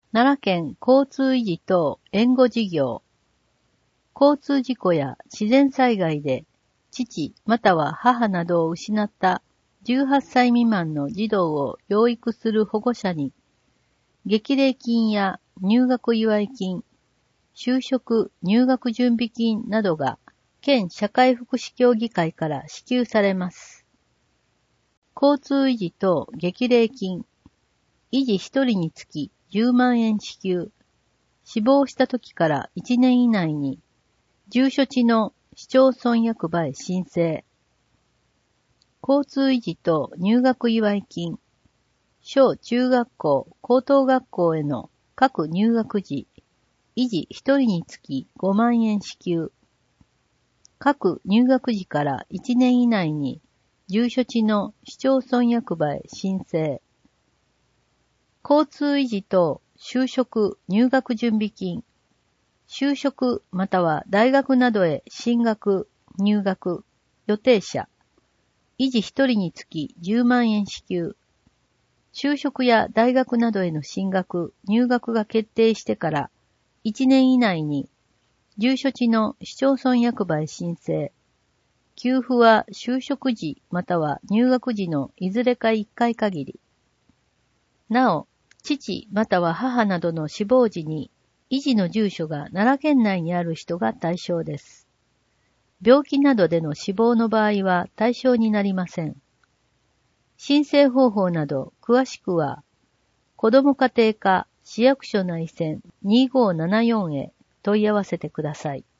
奈良県交通維持等援護事業。交通事故や自然災害で父または母などを失った18歳未満の児童を養育する保護者に、激励金や入学祝い金、就職入学準備金などが県社会福祉協議会から支給されます。交通維持等激励金、維持1人につき10万円支給、死亡した時から1年以内に、住所地の市町村役場へ申請。交通維持等入学祝い金、小中学校、高等学校への各入学時、維持1人につき5万円支給。各入学時から1年以内に、住所地の市町村役場へ申請。交通維持等就職入学準備金、就職または大学などへ進学、入学、予定者、維持1人につき10万円支給。就職や大学などへの進学、入学が決定してから1年以内に、住所地の市町村役場へ申請。給付は就職時または入学時のいずれか1回限り。なお、父または母などの死亡時に、維持の住所が奈良県内にある人が対象です。病気などでの死亡の場合は対象になりません。申請方法など詳しくは、子ども家庭課市役所内線2574へ問い合わせてください。